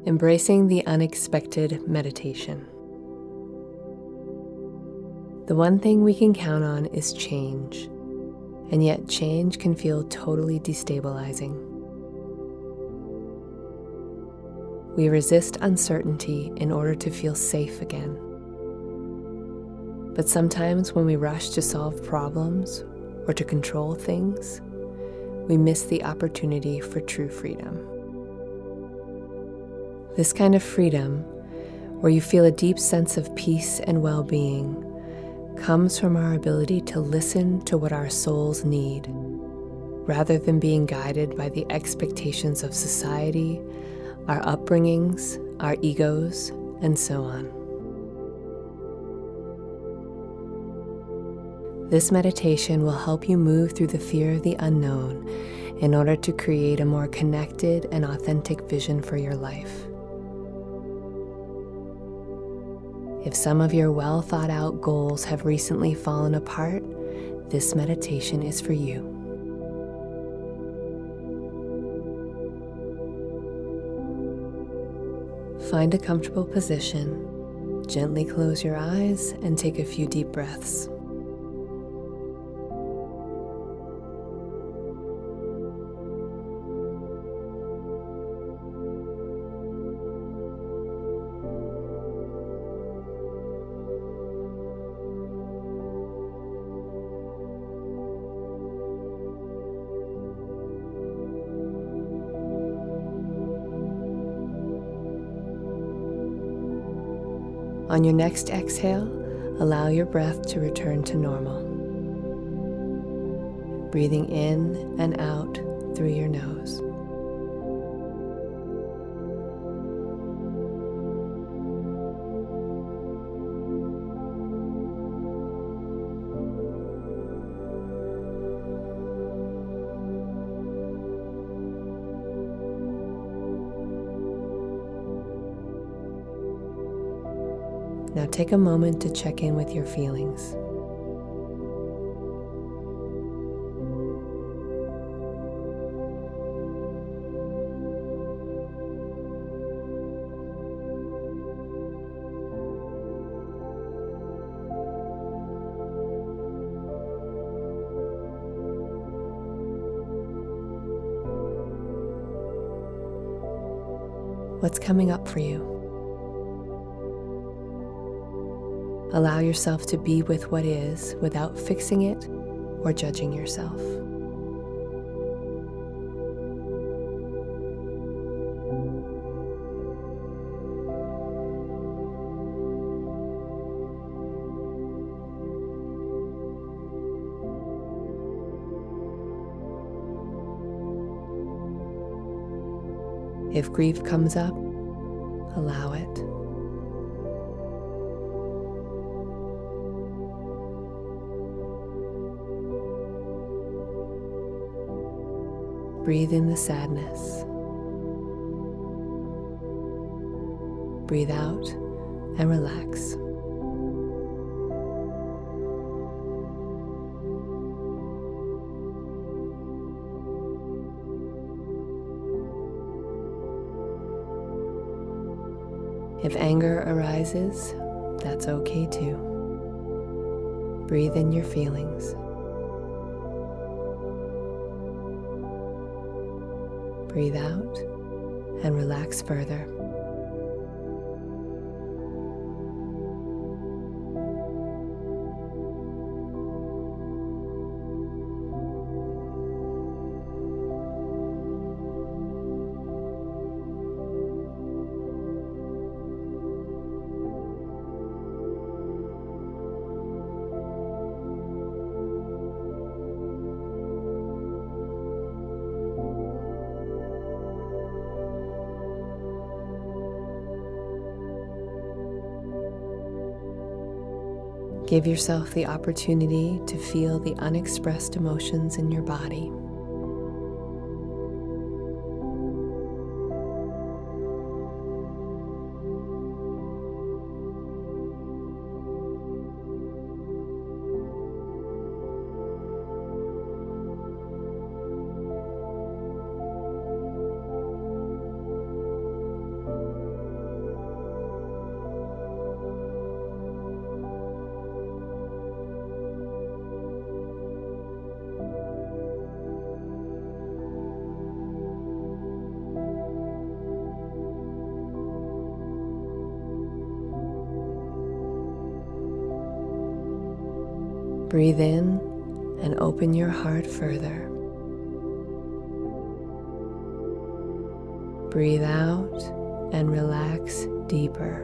Embracing the Unexpected Meditation. The one thing we can count on is change, and yet change can feel totally destabilizing. We resist uncertainty in order to feel safe again. But sometimes when we rush to solve problems or to control things, we miss the opportunity for true freedom. This kind of freedom, where you feel a deep sense of peace and well-being, comes from our ability to listen to what our souls need, rather than being guided by the expectations of society, our upbringings, our egos, and so on. This meditation will help you move through the fear of the unknown in order to create a more connected and authentic vision for your life. If some of your well-thought-out goals have recently fallen apart, this meditation is for you. Find a comfortable position, gently close your eyes, and take a few deep breaths. On your next exhale, allow your breath to return to normal. Breathing in and out through your nose. Now take a moment to check in with your feelings. What's coming up for you? Allow yourself to be with what is without fixing it or judging yourself. If grief comes up, allow it. Breathe in the sadness. Breathe out and relax. If anger arises, that's okay too. Breathe in your feelings. Breathe out and relax further. Give yourself the opportunity to feel the unexpressed emotions in your body. Breathe in and open your heart further. Breathe out and relax deeper.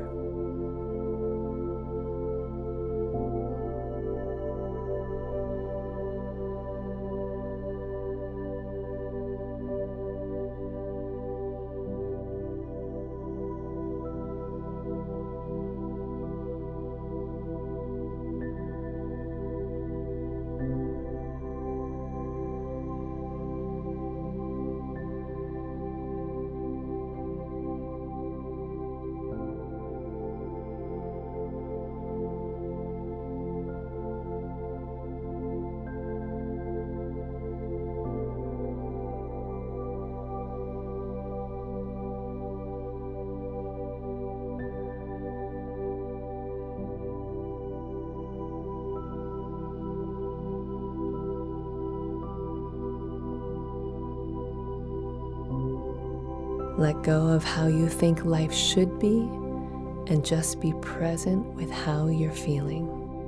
Let go of how you think life should be and just be present with how you're feeling.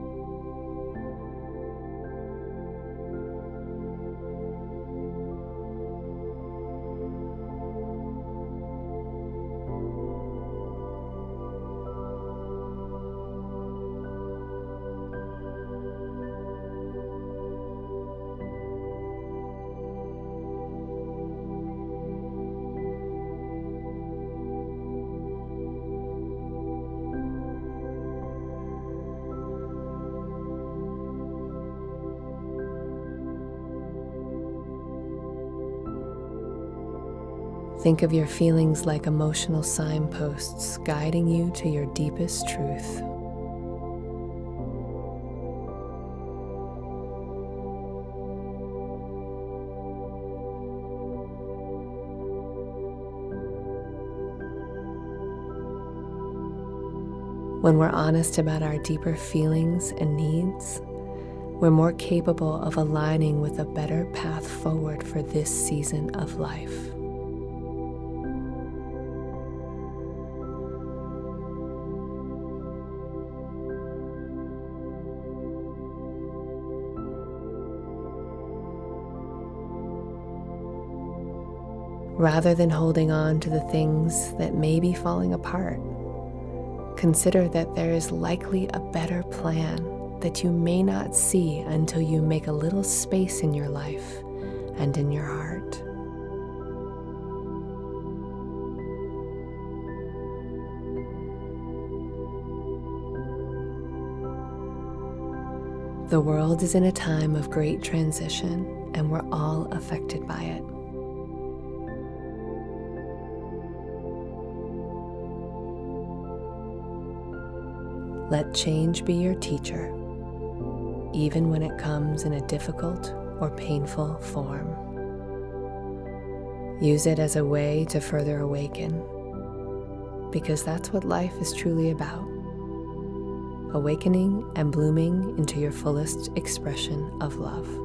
Think of your feelings like emotional signposts guiding you to your deepest truth. When we're honest about our deeper feelings and needs, we're more capable of aligning with a better path forward for this season of life. Rather than holding on to the things that may be falling apart, consider that there is likely a better plan that you may not see until you make a little space in your life and in your heart. The world is in a time of great transition, and we're all affected by it. Let change be your teacher, even when it comes in a difficult or painful form. Use it as a way to further awaken, because that's what life is truly about. Awakening and blooming into your fullest expression of love.